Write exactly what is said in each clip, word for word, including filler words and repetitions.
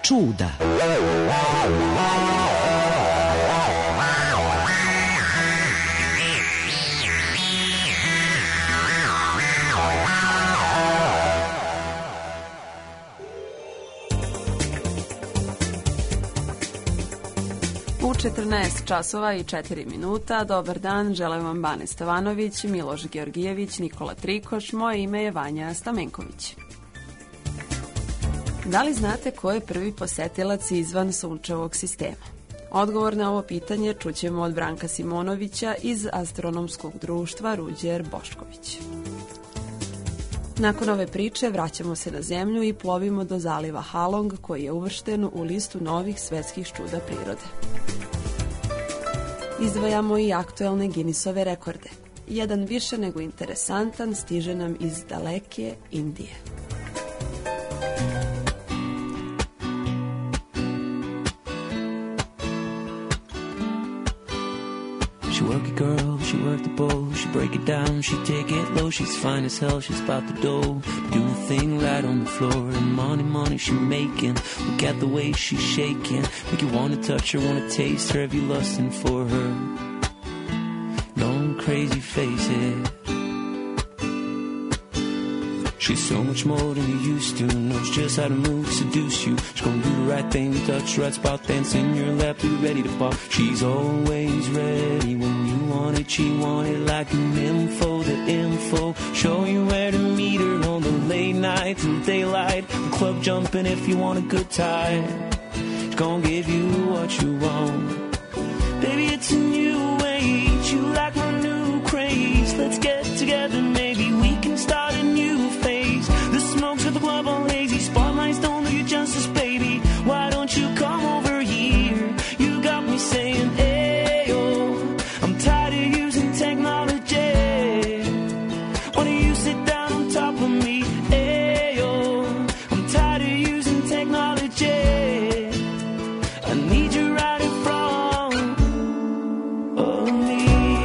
čuda. U četrnaest časova i četiri minuta, dobar dan, želim vam Bane Stevanović, Miloš Georgijević, Nikola Trikoš, moje ime je Vanja Stamenković. Da li znate ko je prvi posetilac izvan Sunčevog sistema? Odgovor na ovo pitanje čućemo od Branka Simonovića iz Astronomskog društva Ruđer Bošković. Nakon ove priče vraćamo se na Zemlju i plovimo do zaliva Halong koji je uvršten u listu novih svetskih čuda prirode. Izdvajamo i aktuelne Guinnessove rekorde. Jedan više nego interesantan stiže nam iz daleke Indije. She work it, girl, she work the bowl, she break it down, she take it low, she's fine as hell, she's about the dough, do a thing right on the floor, and money, money she making, look at the way she's shaking, make you wanna touch her, wanna taste her, have you lusting for her, don't crazy face it. She's so much more than you used to, knows just how to move, seduce you. She's gonna do the right thing, touch the right spot, dance in your lap, be ready to pop. She's always ready when you want it, she want it like an info, the info. Show you where to meet her on the late night till daylight. The club jumping if you want a good time. She's gonna give you what you want. Baby, it's a new age, you like my new craze. Let's get together, maybe we can start a new phase. The smoke's got the club all hazy, spotlights don't do you justice, baby. Why don't you come over here? You got me saying, ayo, I'm tired of using technology. Why don't you sit down on top of me? Ayo, I'm tired of using technology. I need you right in front of me.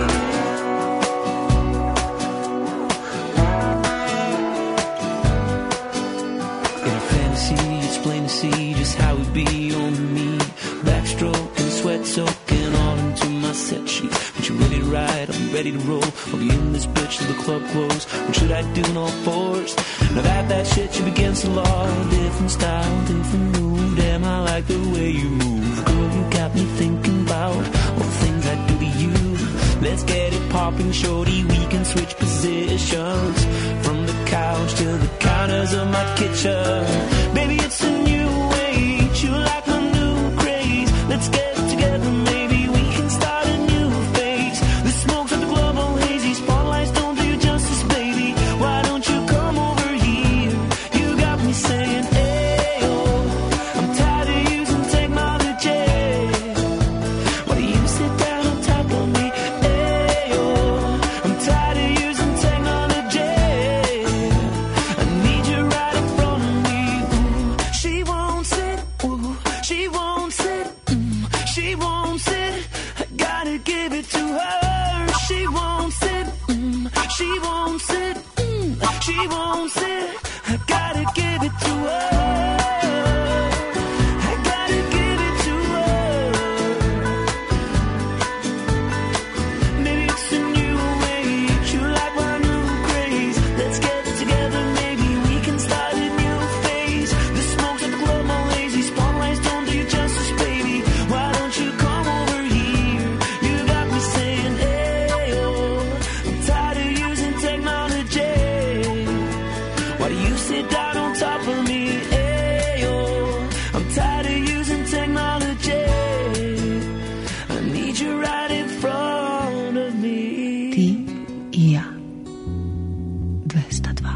Plain to see just how it be on me. Backstroke and sweat soaking all into my set sheet. But you ready to ride, I'm ready to roll. I'll be in this bitch till the club close. What should I do in all fours? Now that that shit you against the law. Different style, different move. Damn, I like the way you move. Girl, you got me thinking about all the things I do to you. Let's get it popping, shorty. We can switch positions from the couch to the counters of my kitchen. Baby, it's a new age. You like my new craze. Let's get together, maybe we can start a new phase. The smoke's at the club all hazy. Spotlights don't do you justice, baby. Why don't you come over here? You got me saying, ayo, I'm tired of using technology. Why do you sit down on top of me? Ayo, I'm tired of using technology. I need you right in front of me. Ooh, she won't sit, ooh, she won't sit, mm, she won't sit. I gotta give it to her. She won't sit, mm, she won't sit, mm, she won't sit. I gotta give it to her. I gotta give it to her. Maybe it's a new age. You like my new craze. Let's get together, maybe we can start a new phase. The smoke's at the club all lazy. Spotlights don't do you justice, baby. Why don't you come over here? You got me saying, ayo, I'm tired of using technology. Why do you sit down on top of me? Ayo, I'm tired of using technology. I need you right in front of me. Ti i ja. dvesta dva.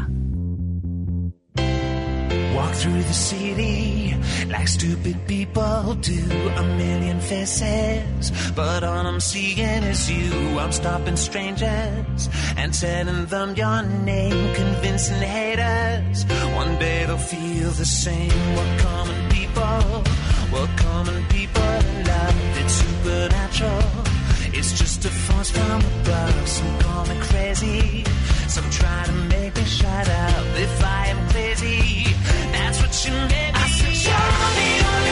Walk through the city like stupid people do. A million faces, but all I'm seeing is you. I'm stopping strangers and telling them your name, convincing haters. One day they'll feel the same. We're common people, we're common people in love. It's supernatural. It's just a force from above. Some call me crazy, some try to make me shut up. If I am crazy, that's what you made me. I said, show me your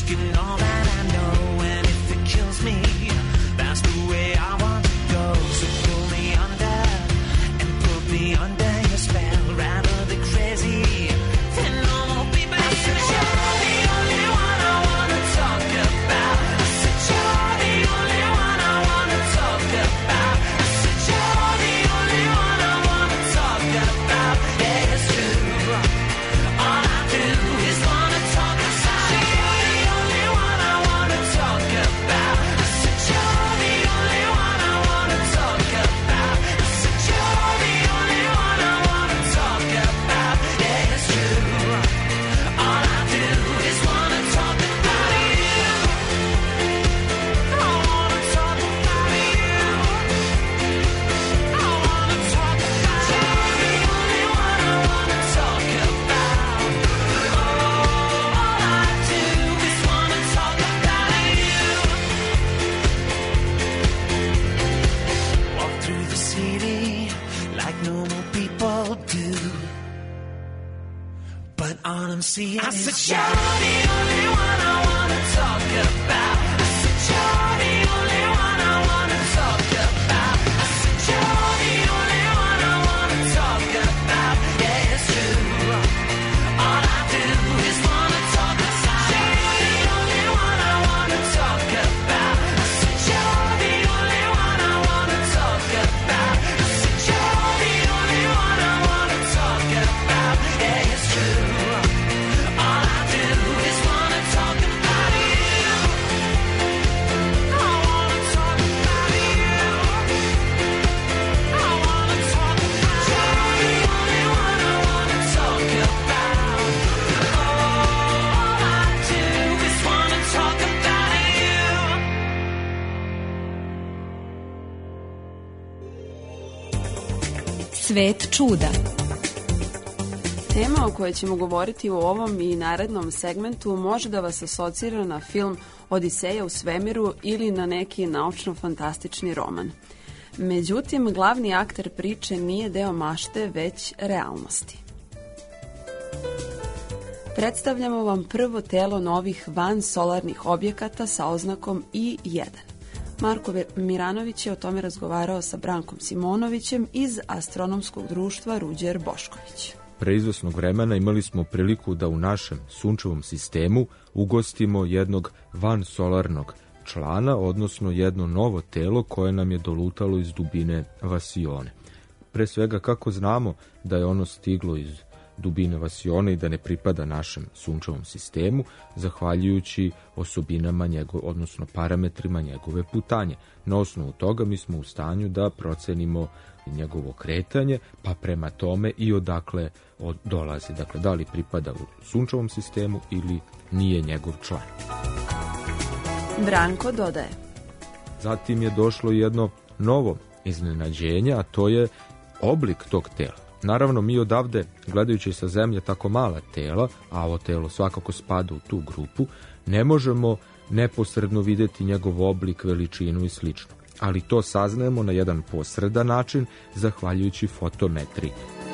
asking all that I know, and if it kills me, that's the way I want to go. So pull me under and put me under your spell. Rather than crazy than normal people. I said you're the only one I wanna talk about. I said you're the only one I wanna talk about. I said you're the only one I wanna talk about. Yeah, it's true. All I do is wanna talk about you. You're the only one I wanna talk about. I said you're the only one I wanna talk about. I said you're the only one I wanna talk about. Yeah, it's true. All I do is wanna talk about you. I wanna talk about you. I wanna talk about you. You're the only one I wanna talk about. All I do is wanna talk about you. Walk through the city like normal people do, but all I'm seeing I said you're the only one I wanna talk about. I said you're the only one I wanna talk about. I said you're the only one I wanna talk about. Yeah, it's true. All I do is wanna talk about you. You're the only one I wanna talk about. I said you're the only one I wanna talk about. I said you're the only one I wanna talk about. Yeah, it's true. All I do is wanna talk about you. I wanna talk about you. I wanna talk about you. You're the only one I wanna talk about. All I do is wanna talk about you. Svet čuda. Tema o kojoj ćemo govoriti u ovom i narednom segmentu može da vas asocira na film Odiseja u svemiru ili na neki naučno-fantastični roman. Međutim, glavni akter priče nije deo mašte, već realnosti. Predstavljamo vam prvo telo novih vansolarnih objekata sa oznakom I jedan. Marko Miranović je o tome razgovarao sa Brankom Simonovićem iz Astronomskog društva Ruđer Bošković. Pre izvesnog vremena imali smo priliku da u našem sunčevom sistemu ugostimo jednog vansolarnog člana, odnosno jedno novo telo koje nam je dolutalo iz dubine Vasione. Pre svega, kako znamo da je ono stiglo iz dubine Vasione i da ne pripada našem sunčevom sistemu, zahvaljujući osobinama njegove, odnosno parametrima njegove putanje. Na osnovu toga mi smo u stanju da procenimo njegovo kretanje, pa prema tome i odakle od, dolazi. Dakle, da li pripada u sunčevom sistemu ili nije njegov član. Branko dodaje. Zatim je došlo jedno novo iznenađenje, a to je oblik tog tela. Naravno, mi odavde, gledajući sa zemlje tako mala tela, a ovo telo svakako spada u tu grupu, ne možemo neposredno vidjeti njegov oblik, veličinu i slično. Ali to saznajemo na jedan posredan način, zahvaljujući fotometriji.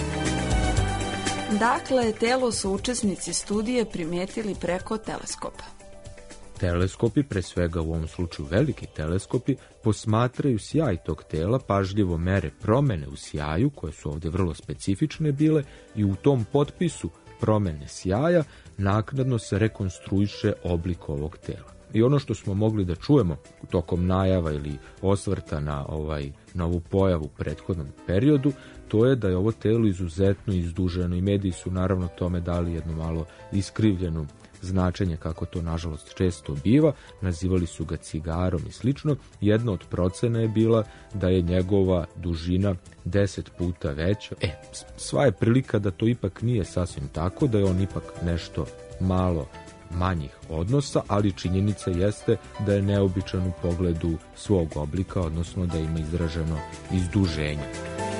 Dakle, telo su učesnici studije primijetili preko teleskopa. Teleskopi, pre svega u ovom slučaju veliki teleskopi, posmatraju sjaj tog tela, pažljivo mere promene u sjaju, koje su ovdje vrlo specifične bile, i u tom potpisu promene sjaja naknadno se rekonstruiše oblik ovog tela. I ono što smo mogli da čujemo tokom najava ili osvrta na, ovaj, na ovu pojavu u prethodnom periodu, to je da je ovo telo izuzetno izduženo i mediji su naravno tome dali jedno malo iskrivljeno značenje, kako to nažalost često biva, nazivali su ga cigarom i slično. Jedna od procena je bila da je njegova dužina deset puta veća. E, sva je prilika da to ipak nije sasvim tako, da je on ipak nešto malo manjih odnosa, ali činjenica jeste da je neobičan u pogledu svog oblika, odnosno da ima izraženo izduženje.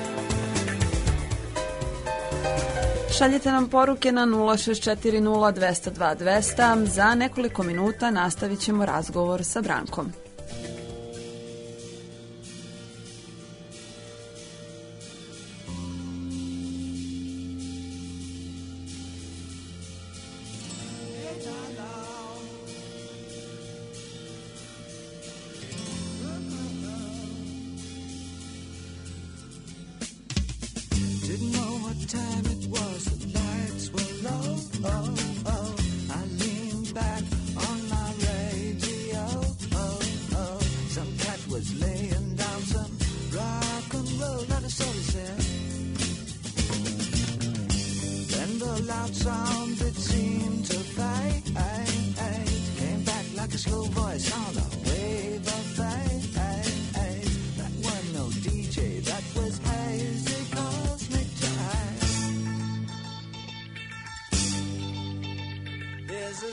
Šaljite nam poruke na nula šest četiri nula dve nula dva dve nula nula. Za nekoliko minuta nastavit ćemo razgovor sa Brankom. a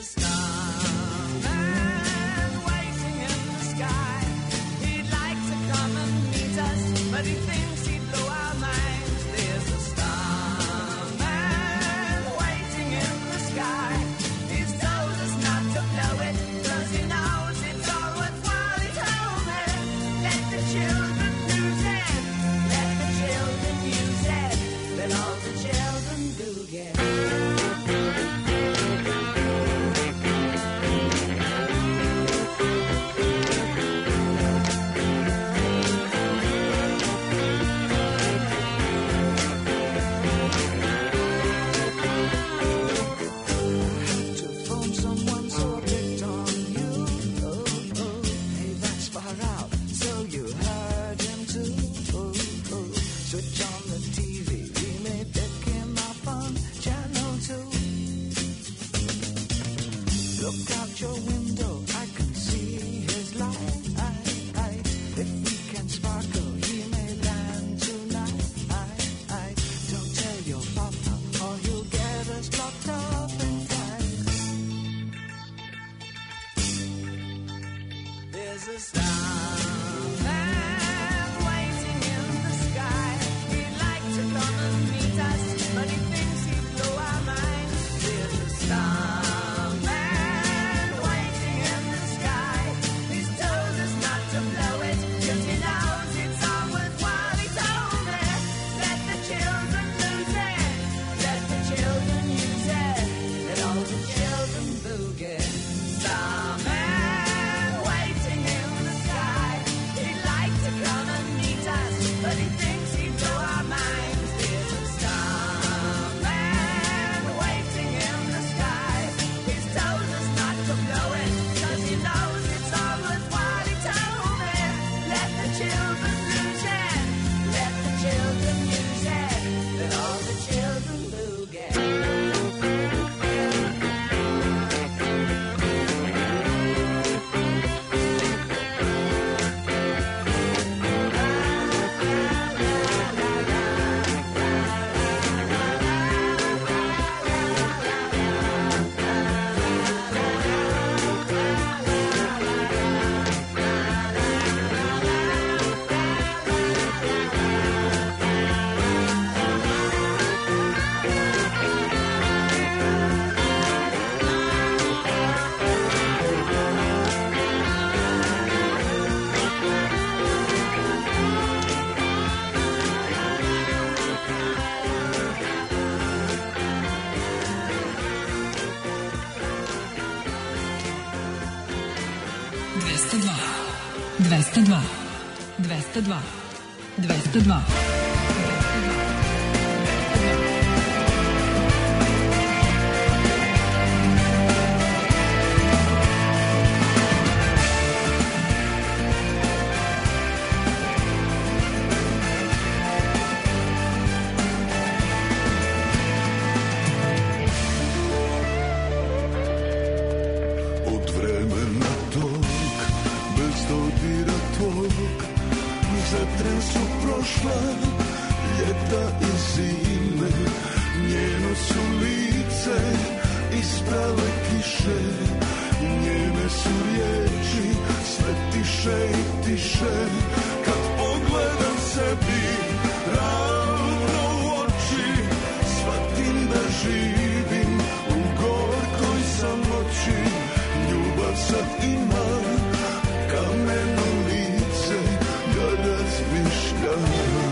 starman waiting in the sky. He'd like to come and meet us, but he thinks he'd blow our minds. There's a starman waiting in the sky. He's told us not to blow it, 'cause he knows it's all worthwhile. He told me, let the children use it, let the children use it, let all the children do get. To phone someone so picked on you. Oh, oh, hey, that's far out. So you heard him too. Oh, oh, switch on the T V. We may pick him up on channel two. Look out your window, I can see his light. If we can sparkle, he may land tonight. Don't tell your papa, or he'll get us locked up and tight. There's a starman waiting in the sky. He'd like to come and meet us, but he thinks he'd blow our minds. There's a starman waiting in the sky. He's told us not to blow it, 'cause he knows it's all worthwhile. He told me, let the children lose it, let the children use it, let all the children boogie. Starman waiting in the sky. He'd like to come and meet us, but he thinks he'd blow our minds. There's a starman waiting in the sky. He's told us not to blow it, 'cause he knows it's all worthwhile. He told me, let the children lose it, let the children use it, let all the children boogie. dvesta dva, dvesta dva, dvesta dva, dvesta dva. Od vremena tog, bez dodira tvog, vetren su prošla, ljeta i zime, njeno su lice isprale kiše, njene su riječi sve tiše i tiše, kad pogledam sebi ravno u oči, shvatim da živim u gorkoj samoći. Ljubav sad ima kameno lice, ja razmišljam.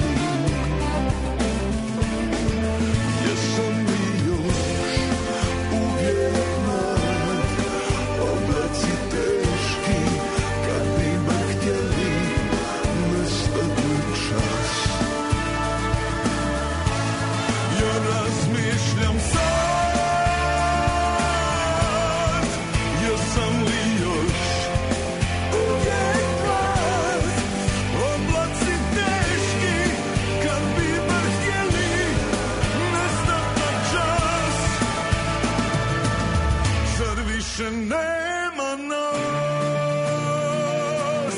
Jesam li još uvijek mlad, oblaci teški, kad bi me htjeli nestati čas. Ja razmišljam sad, jesam li još uvijek mlad, oblaci teški, kad bi me htjeli nestati čas. Zar više nema nas?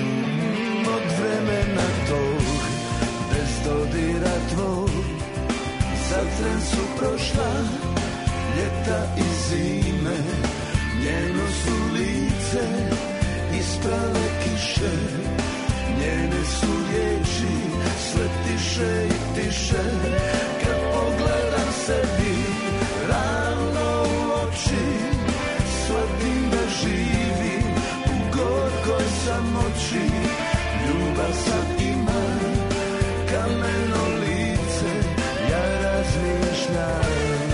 Mm, od vremena tog, bez dodira tvog, vatren su prošla, ljeta i zime, njeno su lice isprale kiše, njene su riječi sve tiše i tiše. Kad pogledam sebi ravno u oči, shvatim da živim u gorkoj samoći. Ljubav sad ima kameno lice, ja razmišljam.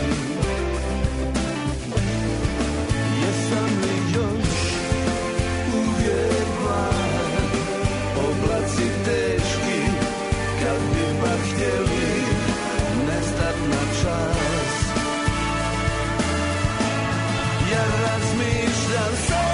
Jesam li još uvijek mlad, oblaci teški, kad bi bar htjeli nestat na čas. Ja razmišljam sam.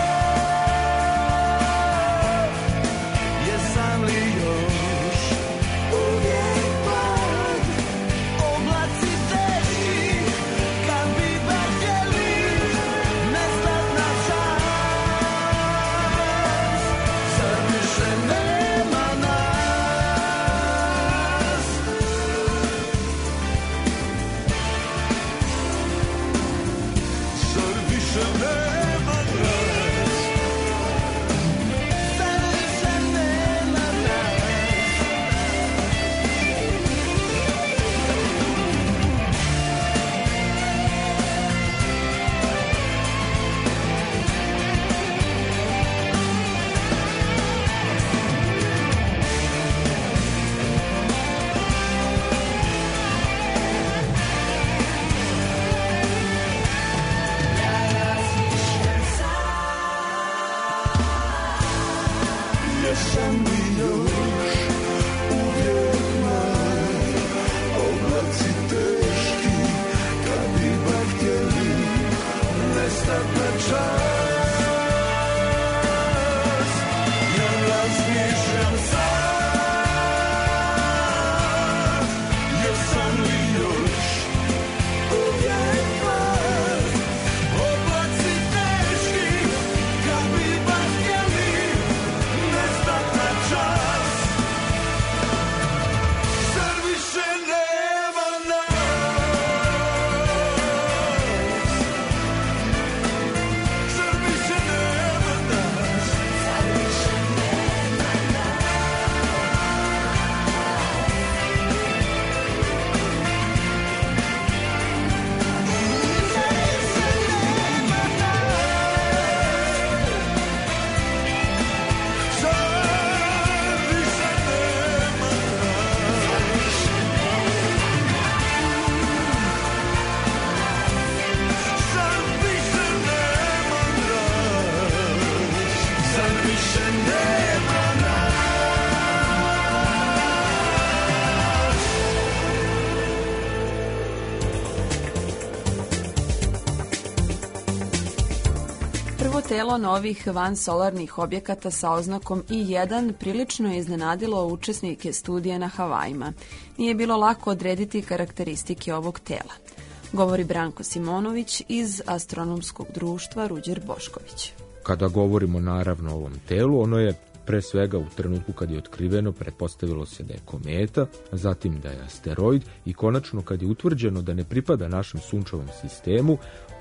Telo novih vansolarnih objekata sa oznakom I jedan prilično je iznenadilo učesnike studija na Havajima. Nije bilo lako odrediti karakteristike ovog tela. Govori Branko Simonović iz Astronomskog društva Ruđer Bošković. Kada govorimo naravno o ovom telu, ono je pre svega u trenutku kad je otkriveno pretpostavilo se da je kometa, zatim da je asteroid i konačno kad je utvrđeno da ne pripada našem sunčevom sistemu,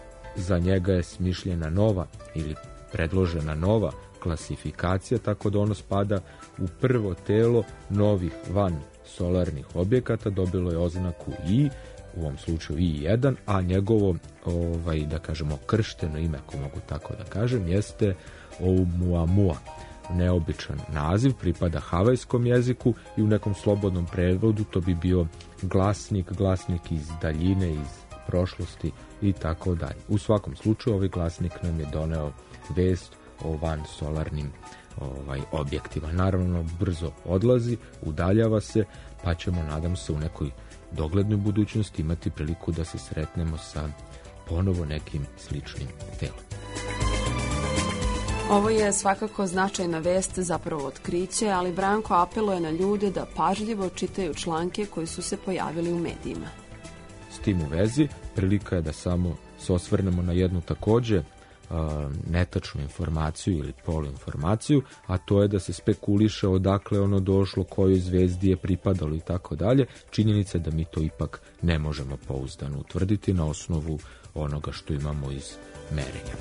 za njega je smišljena nova ili predložena nova klasifikacija, tako da ono spada u prvo telo novih van solarnih objekata, dobilo je oznaku I, u ovom slučaju I jedan, a njegovo, ovaj, da kažemo, kršteno ime, ako mogu tako da kažem, jeste Oumuamua. Neobičan naziv, pripada havajskom jeziku i u nekom slobodnom prevodu to bi bio glasnik, glasnik iz daljine, iz prošlosti i tako dalje. U svakom slučaju ovaj glasnik nam je doneo vest o van solarnim ovaj, objektima. Naravno brzo odlazi, udaljava se, pa ćemo, nadam se, u nekoj doglednoj budućnosti imati priliku da se sretnemo sa ponovo nekim sličnim telom. Ovo je svakako značajna vest, zapravo otkriće, ali Branko apeluje na ljude da pažljivo čitaju članke koji su se pojavili u medijima. S tim u vezi, prilika je da samo se osvrnemo na jednu takođe netačnu informaciju ili poluinformaciju, a to je da se spekuliše odakle ono došlo, kojoj zvezdi je pripadalo i tako dalje. Činjenica je da mi to ipak ne možemo pouzdano utvrditi na osnovu onoga što imamo iz merenja.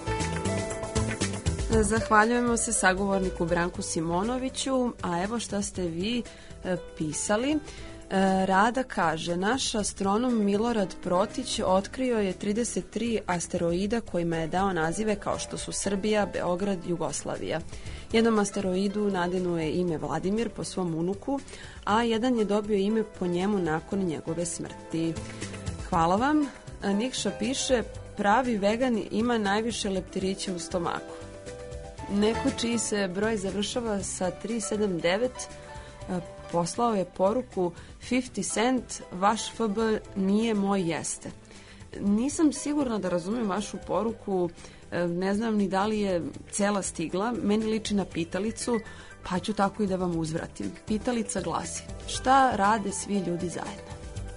Zahvaljujemo se sagovorniku Branku Simonoviću, a evo šta ste vi e, pisali. Rada kaže, naš astronom Milorad Protić otkrio je trideset tri asteroida kojima je dao nazive kao što su Srbija, Beograd, Jugoslavija. Jednom asteroidu nadano je ime Vladimir po svom unuku, a jedan je dobio ime po njemu nakon njegove smrti. Hvala vam. Nikša piše, pravi vegan ima najviše leptirića u stomaku. Neko čiji se broj završava sa tri sedam devet poslao je poruku pedeset cent, vaš F B nije moj jeste. Nisam sigurna da razumijem vašu poruku, ne znam ni da li je cela stigla, meni liči na pitalicu, pa ću tako i da vam uzvratim. Pitalica glasi, šta rade svi ljudi zajedno?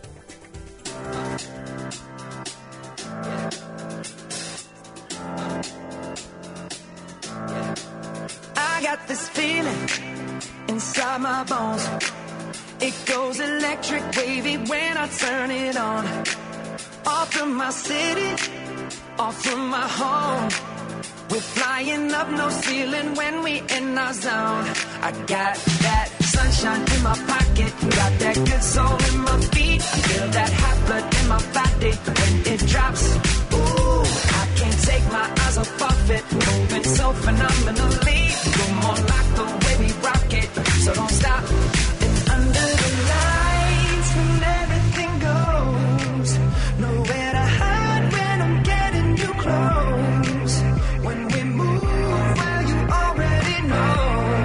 I got this feeling inside my bones. It goes electric wavy when I turn it on. Off from my city, off from my home. We're flying up no ceiling when we in our zone. I got that sunshine in my pocket, got that good soul in my feet. I feel that hot blood in my body when it drops. Ooh, I can't take my eyes off it, moving so phenomenally. You're more like the way we rock it, so don't stop. And under the lights when everything goes, nowhere to hide when I'm getting you close. When we move, well you already know.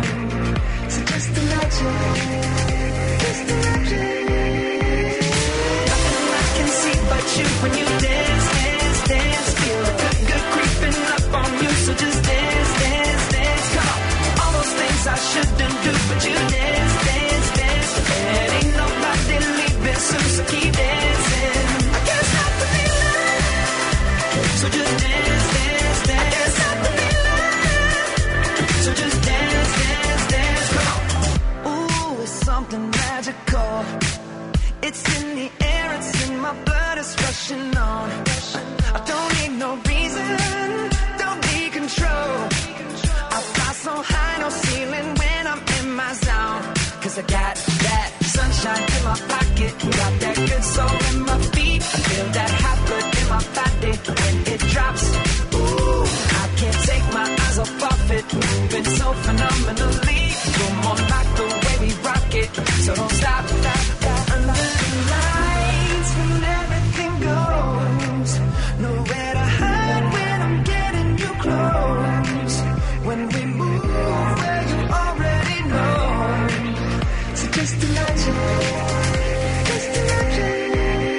So just imagine, just imagine. Nothing I can see but you when you dance, dance, dance. Feel the good, good creeping up on you, so just dance, dance, dance. Come on, all those things I shouldn't do, but you dance, dance, dance. And ain't nobody leaving soon, so keep dancing. I can't stop the feeling, so just dance, dance, dance. I can't stop the feeling, so just dance, dance, dance. Come on. Ooh, it's something magical. It's in the air, it's in my blood, it's rushing on. I don't need no reason, don't need control. I fly so high, no ceiling when I'm in my zone. Cause I got that sunshine in my pocket, got that good soul in my feet. I feel that hot blood in my body when it drops. Ooh, I can't take my eyes off of it, moving so phenomenally. You're more like the way we rock it, so don't stop, stop, stop. Under the lights when everything goes, nowhere to hide when I'm getting you close. When we move, well you already know. So just imagine, just imagine.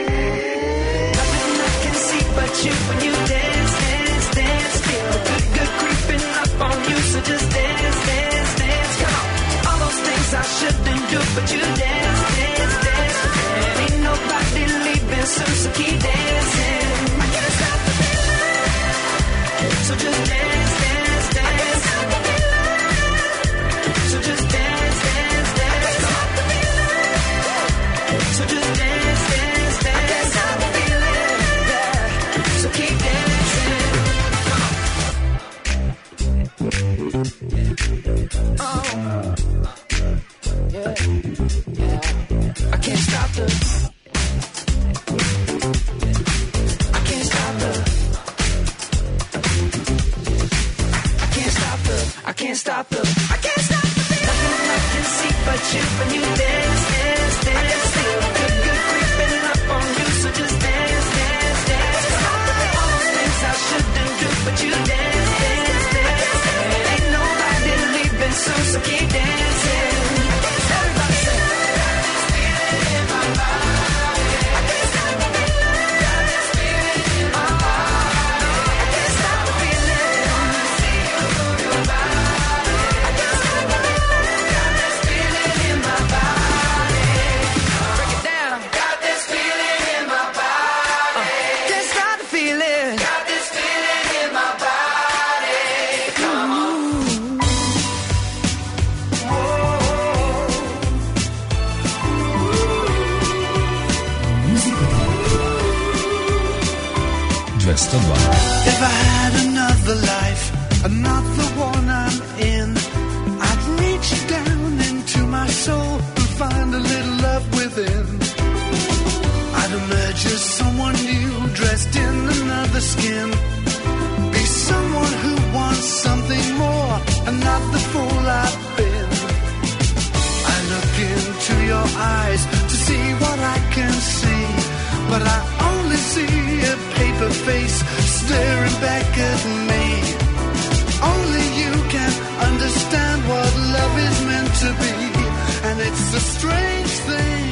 Nothing I can see but you when you dance, dance, dance. Feel the good, good creeping up on you, so just dance, dance, dance. Come on, all those things I shouldn't do, but you dance, dance, dance. And ain't nobody leaving soon, so keep dancing. I can't stop the feeling, so just dance, dance, dance. I can't stop the feeling, so just dance, dance, dance. I can't stop the feeling, so just dance, dance, dance. I can't stop the feeling, yeah. So keep dancing. Come on. Oh, yeah, yeah. dvesta dva. If I had another life, not the one I'm in, I'd reach down into my soul and find a little love within. I'd emerge as someone new, dressed in another skin. Be someone who wants something more, and not the fool I've been. I look into your eyes to see what I can see, but I only see a paper face staring back at me. Only you can understand what love is meant to be, and it's a strange thing,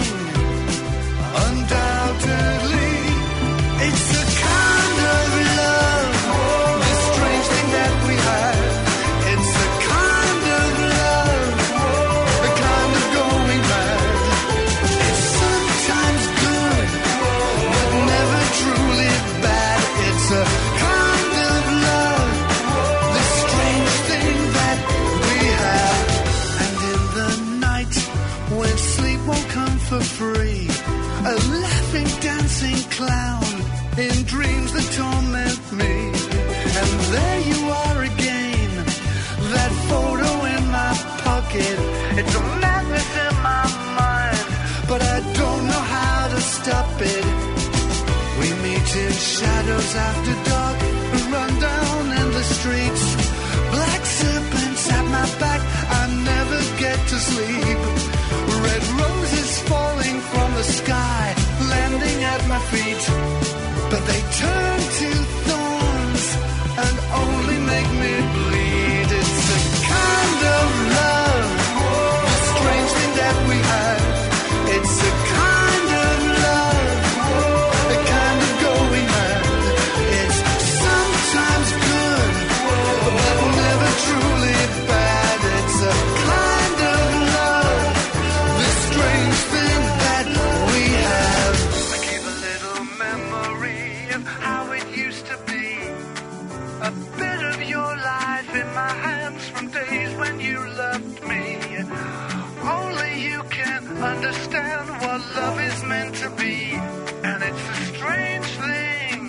undoubtedly. It's a kind of love, this strange thing that we have. It's a kind of love, the kind of going mad. It's sometimes good, but never truly bad. It's a kind of love, this strange thing that we have. And in the night, when sleep won't come for free, a laughing, dancing clown in dreams that torment me. And there you are again, that photo in my pocket. It's a madness in my mind, but I don't know how to stop it. We meet in shadows after dark, run down in the streets. Black serpents at my back, I never get to sleep. Red roses falling from the sky, landing at my feet, but they turn to thorns and only make me bleed. It's a kind of love, the strange thing that we have. It's a kind of love, the kind of going mad. It's sometimes good, but never truly bad. It's a kind of love, this strange thing that we have. I keep a little memory of how it used to be, a bit of your life in my hands from days when you loved me. Only you can understand what love is meant to be, and it's a strange thing,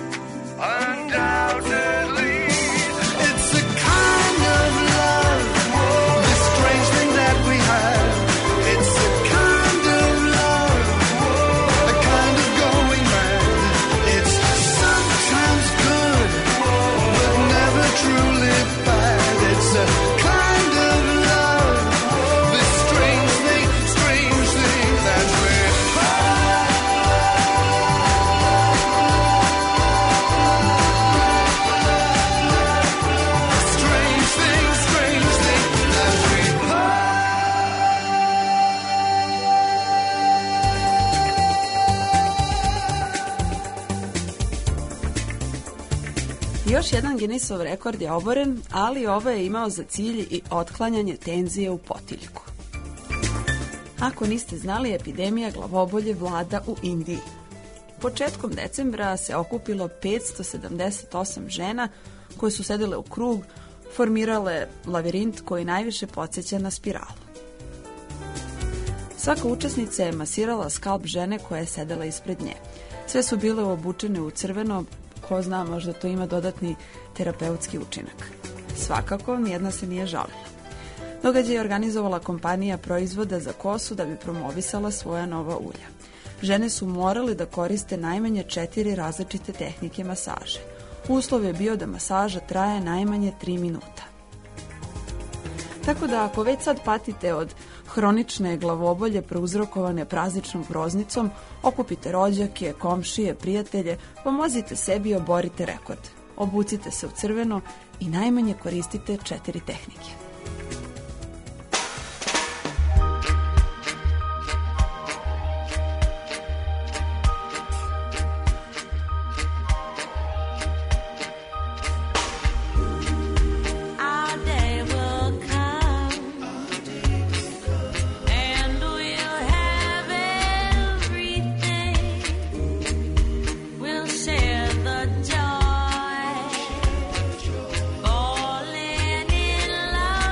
undoubtedly. It's a kind of love, this strange thing that we have. It's a kind of love, a kind of going mad. It's sometimes good, but never truly bad. It's a kind of love, this strange thing, strange thing that we have. Strange thing, strange thing that we Još jedan Guinnessov rekord je oboren, ali ovo je imao za cilj i otklanjanje tenzije u potiljku. Ako niste znali, epidemija glavobolje vlada u Indiji. Početkom decembra se okupilo petsto sedamdeset osam žena koje su sedele u krug, formirale lavirint koji najviše podsjeća na spiralu. Svaka učesnica je masirala skalp žene koja je sedela ispred nje. Sve su bile obučene u crveno, ko zna, možda to ima dodatni terapeutski učinak. Svakako, nijedna se nije žalila. Događaj je organizovala kompanija proizvoda za kosu da bi promovisala svoja nova ulja. Žene su morale da koriste najmanje četiri različite tehnike masaže. Uslov je bio da masaža traje najmanje tri minuta. Tako da ako već sad patite od hronične glavobolje prouzrokovane prazničnom groznicom, okupite rođake, komšije, prijatelje, pomozite sebi i oborite rekord. Obucite se u crveno i najmanje koristite četiri tehnike. Falling in love.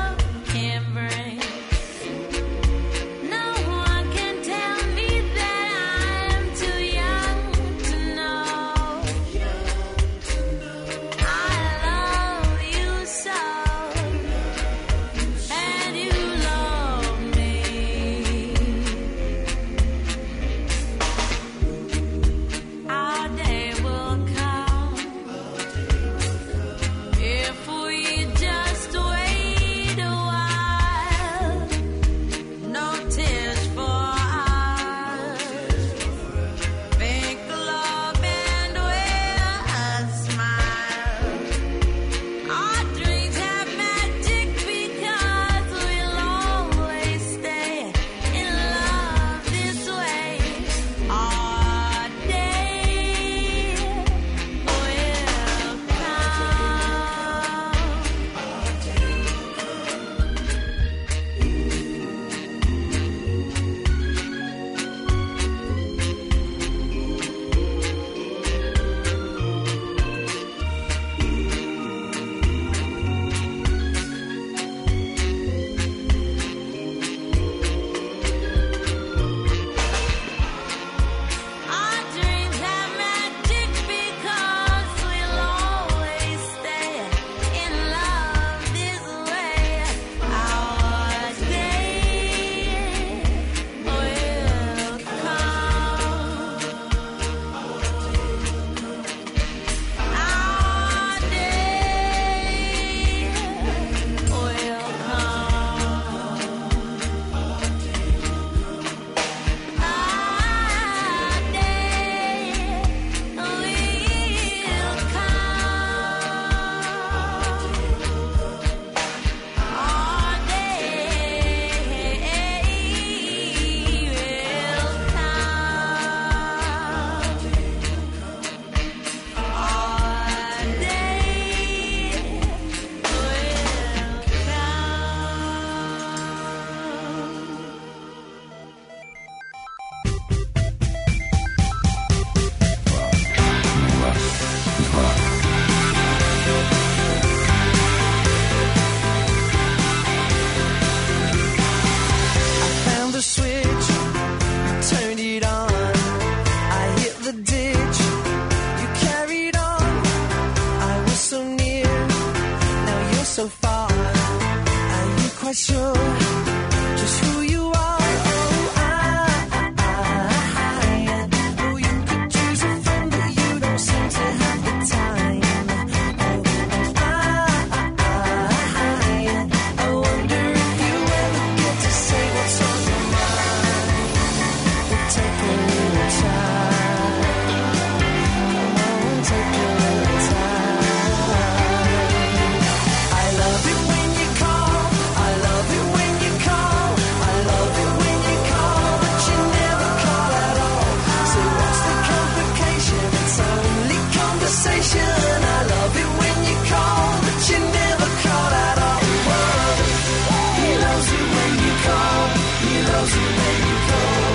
quite sure just who you are. Oh, I, I, I, oh, you could choose a friend, but you don't seem to have the time. Oh, I, I, I, I wonder if you ever get to say what's on your mind. We'll take a little time. Come on, take a little time. I love it when you call. I love it when you call. I love it when you call, but you never call at all. So what's the complication? It's only conversation. I love it when you call, but you never call at all. Whoa. He loves it when you call. He loves it when you call.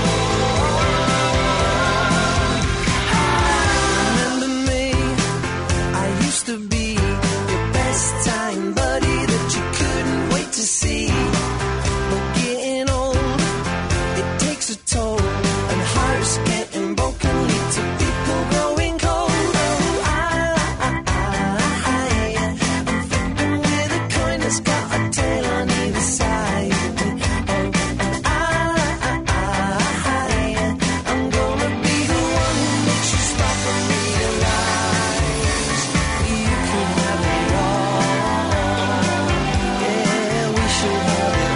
Remember me? I used to be your best time buddy that you couldn't wait to see. But getting old, it takes a toll, and hearts getting broken lead to people growing cold. Oh, I, I, I, I'm flipping with a coin that's got a tail on either side. Oh, and I, I, I'm gonna be the one who makes you stop and realize you can have it all. Yeah, we should have it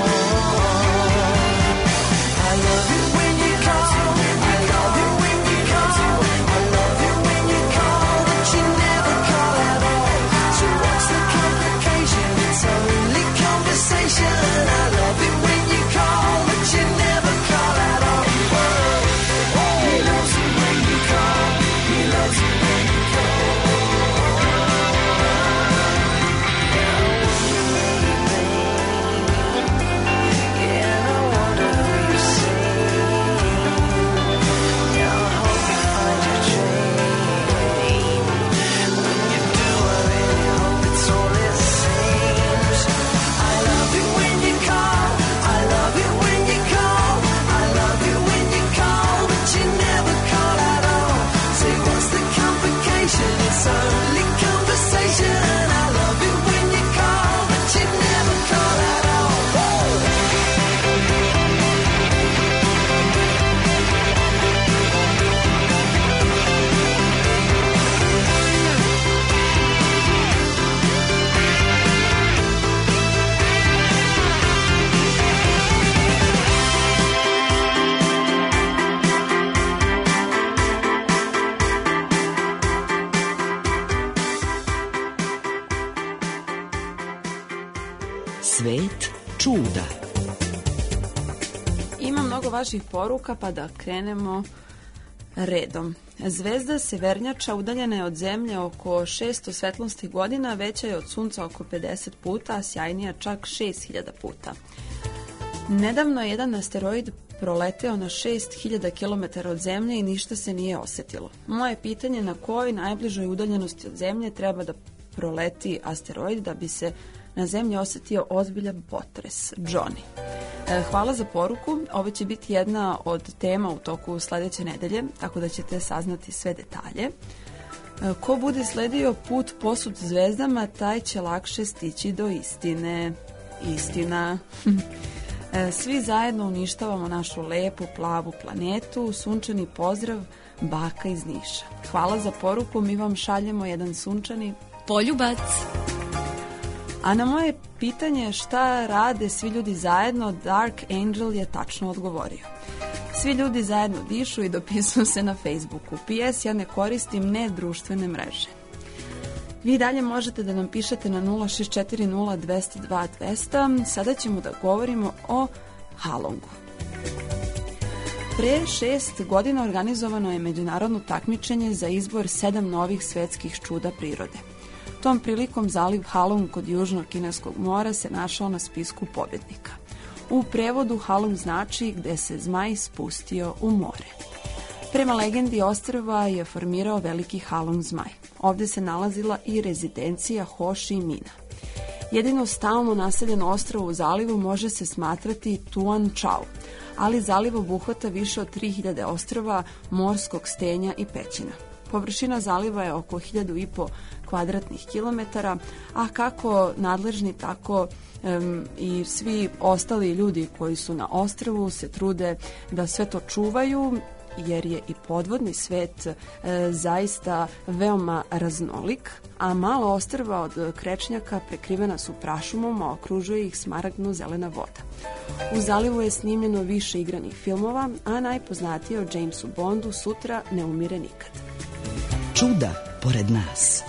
all. I love it when you call. I love it when you call. I love it when you call, but you never call at all. So what's the complication? It's only conversation. I love it when you call, but you never call at all. He loves it when you call. He loves it when you call. Yeah, I wonder who you see. Yeah, I hope you find your dream. When you do, I really hope it's all it seems. I love it when you call. I love it when you call. I love it when you call, but you never call at all. Say, what's the complication? It's only conversation. I love it when you call, but you never call at all. Svet čuda. Ima mnogo vaših poruka, pa da krenemo redom. Zvezda Severnjača udaljena je od Zemlje oko šesto svetlosnih godina, veća je od Sunca oko pedeset puta, a sjajnija čak šest hiljada puta. Nedavno je jedan asteroid proleteo na šest hiljada kilometara od Zemlje i ništa se nije osetilo. Moje pitanje, na kojoj najbližoj udaljenosti od Zemlje treba da proleti asteroid da bi se na Zemlji osetio ozbiljan potres? Johnny. E, hvala za poruku. Ovo će biti jedna od tema u toku sledeće nedelje, tako da ćete saznati sve detalje. E, ko bude sledio put posut zvezdama, taj će lakše stići do istine. Istina. E, svi zajedno uništavamo našu lepu plavu planetu. Sunčani pozdrav, baka iz Niša. Hvala za poruku. Mi vam šaljemo jedan sunčani Poljubac. A na moje pitanje šta rade svi ljudi zajedno, Dark Angel je tačno odgovorio. Svi ljudi zajedno dišu i dopisuju se na Facebooku. P S. Ja ne koristim nedruštvene mreže. Vi dalje možete da nam pišete na nula šest četiri nula dva zero dva dva zero zero. Sada ćemo da govorimo o Halongu. Pre šest godina organizovano je međunarodno takmičenje za izbor sedam novih svetskih čuda prirode. Tom prilikom zaliv Halong kod Južnog kineskog mora se našao na spisku pobjednika. U prevodu Halong znači gde se zmaj spustio u more. Prema legendi ostrva je formirao veliki Halong zmaj. Ovde se nalazila i rezidencija Ho Chi Mina. Jedino stalno naseljeno ostrvo u zalivu može se smatrati Tuan Chau, ali zaliv obuhvata više od tri hiljade ostrva, morskog stenja i pećina. Površina zaliva je oko hiljadu i po kvadratnih kilometara, a kako nadležni, tako um, i svi ostali ljudi koji su na ostrvu se trude da sve to čuvaju, jer je i podvodni svet e, zaista veoma raznolik, a mala ostrva od krečnjaka prekrivena su prašumom, a okružuje ih smaragdno zelena voda. U zalivu je snimljeno više igranih filmova, a najpoznatije o Jamesu Bondu Sutra ne umire nikad. Čuda pored nas.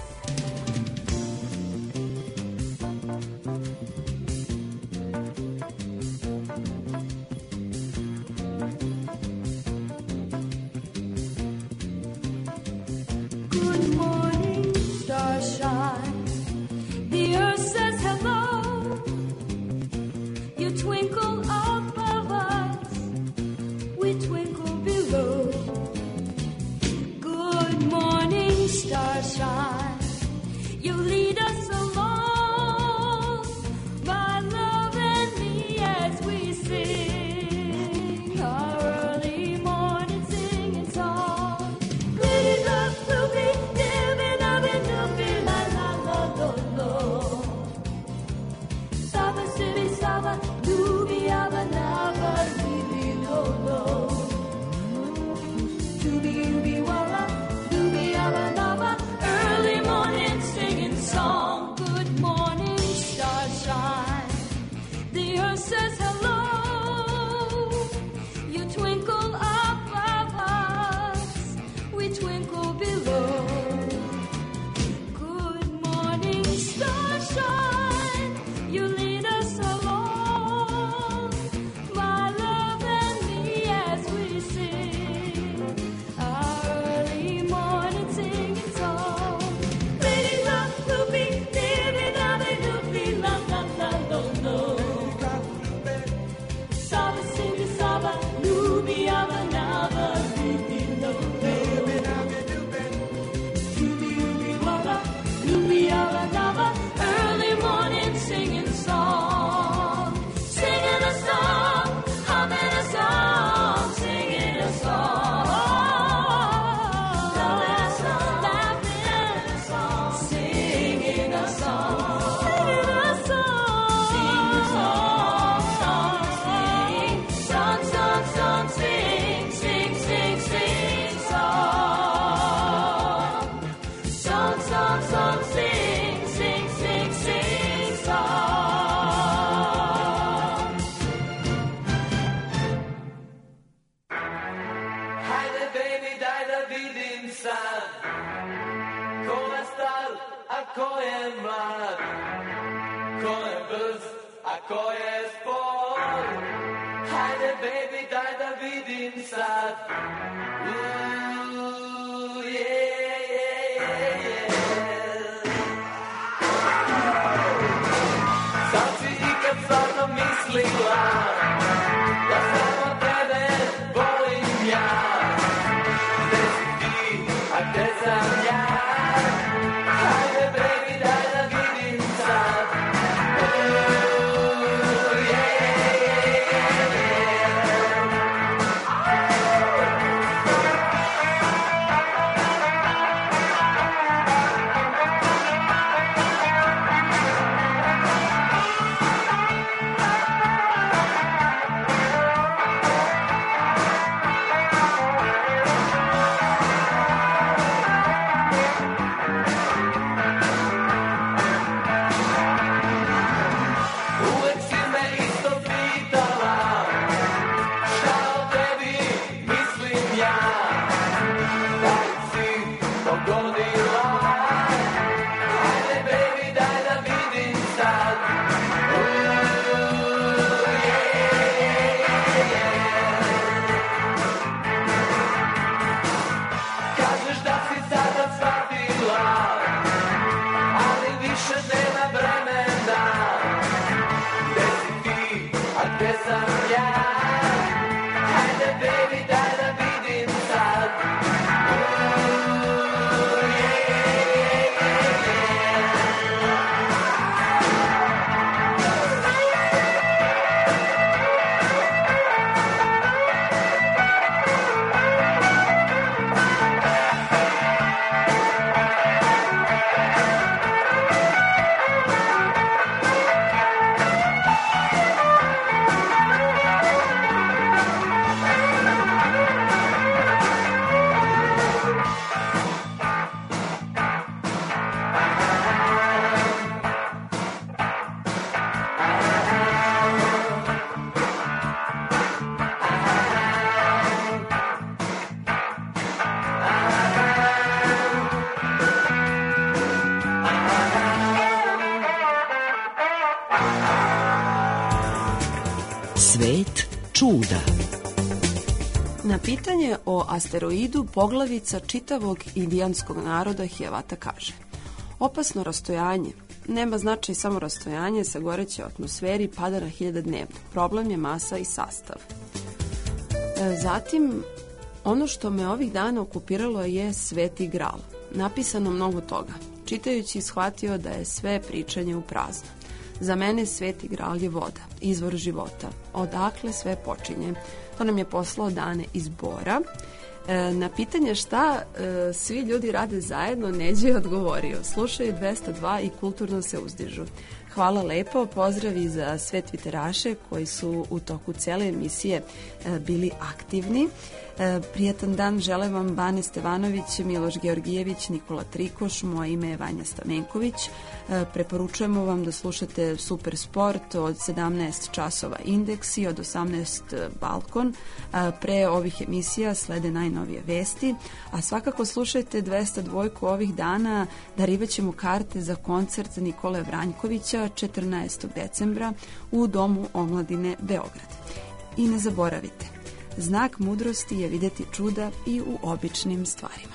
Svet čuda. Na pitanje o asteroidu poglavica čitavog indijanskog naroda Hiawatha kaže: opasno rastojanje. Nema značaj samo rastojanje, sa goreće atmosferi pada na hiljada dnevno. Problem je masa i sastav. E, zatim, ono što me ovih dana okupiralo je Sveti Gral. Napisano mnogo toga. Čitajući shvatio da je sve pričanje u prazno. Za mene Sveti Gral je voda, izvor života. Odakle sve počinje? To nam je poslao Dane iz Bora. E, na pitanje šta e, svi ljudi rade zajedno, Neđe je odgovorio: slušaju dvesta dva i kulturno se uzdižu. Hvala lepo, pozdravi za sve tviteraše koji su u toku cele emisije e, bili aktivni. E, prijatan dan žele vam Bane Stevanović, Miloš Georgijević, Nikola Trikoš, moje ime je Vanja Stamenković. E, preporučujemo vam da slušate Super Sport od sedamnaest časova Indeks i od osamnaest Balkon. E, pre ovih emisija slede najnovije vesti, a svakako slušajte dvesta dva ovih dana, darivaćemo karte za koncert Nikole Vranjkovića četrnaestog decembra u Domu omladine Beograd. I ne zaboravite, znak mudrosti je vidjeti čuda i u običnim stvarima.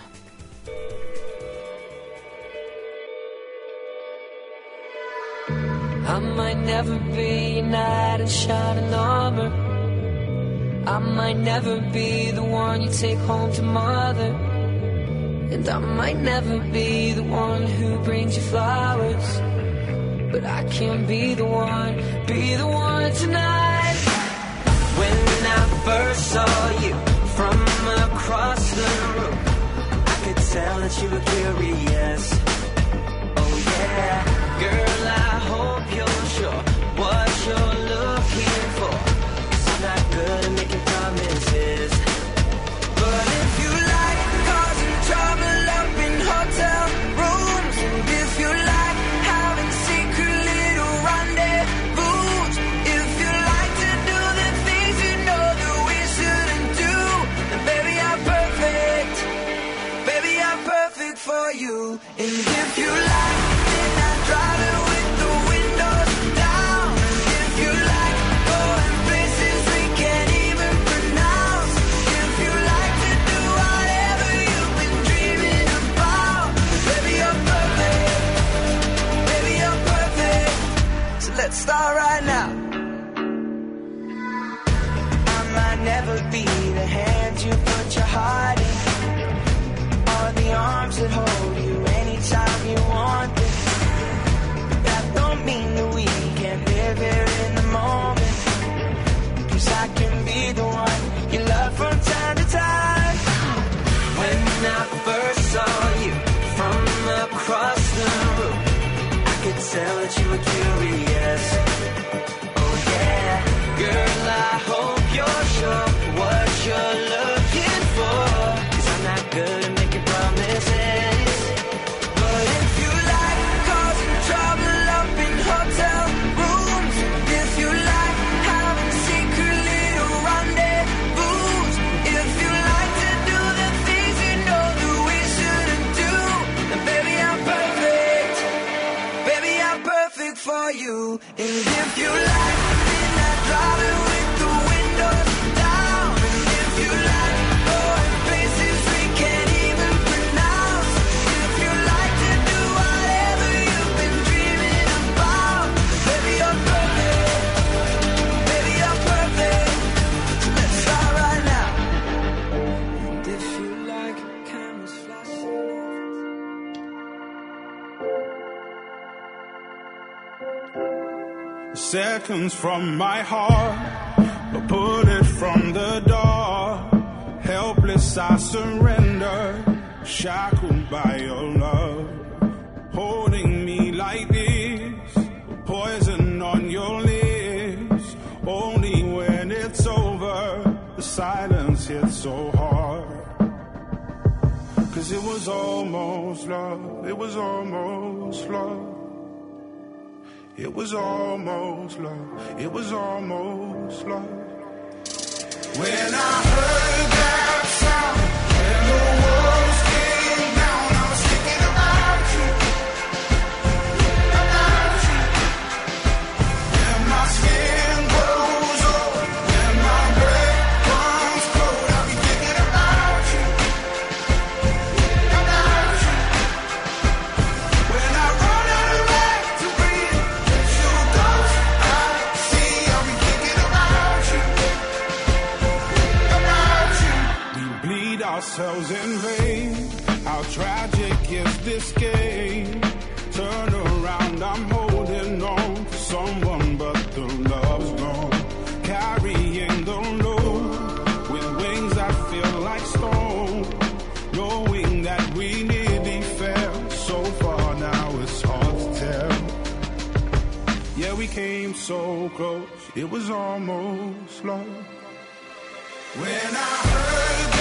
I might never be a knight in shining armor. I might never be the one you take home to mother. And I might never be the one who brings you flowers. But I can be the one, be the one tonight. When I first saw you from across the room, I could tell that you were curious. Oh yeah, girl, I hope you're sure what you're looking for. 'Cause I'm not good at making promises. But if you like causing trouble up in hotel rooms, and if you like having secret little rendezvous, if you like to do the things you know that we shouldn't do, then baby I'm perfect, baby I'm perfect for you. And if you like, then I drive it with the windows down. And if you like going places we can't even pronounce, if you like to do whatever you've been dreaming about, baby you're perfect, baby you're perfect. So let's start right now. I might never be the hand you put your heart in, or the arms that hold you anytime you want it. That don't mean that we can't live here in the moment. 'Cause I can be the one you love from time to time. When I first saw you from across the room, I could tell that you were curious. Oh yeah, girl, I hope you're sure what you're looking for. 'Cause I'm not good at making promises. But if you like causing trouble up in hotel rooms, if you like having secret little rendezvous, if you like to do the things you know that we shouldn't do, then baby I'm perfect, baby I'm perfect for you. And if you like, then I drive it with the windows down. And if you like going places we can't even pronounce, if you like to do whatever you've been dreaming about, baby you're perfect, baby you're perfect. So let's start right now. And if you like cameras flashing seconds from my heart, but put it from the door. Helpless I surrender, shackled by your love. Holding me like this, poison on your lips. Only when it's over, the silence hits so hard. 'Cause it was almost love, it was almost love. It was almost love, it was almost love. When I heard that sound, when the walls came down, I was thinking about you, about you. And my skin goes over magic is this game. Turn around, I'm holding on to someone, but the love's gone. Carrying the load with wings that feel like stone. Knowing that we nearly fell so far, now it's hard to tell. Yeah, we came so close, it was almost love. When I heard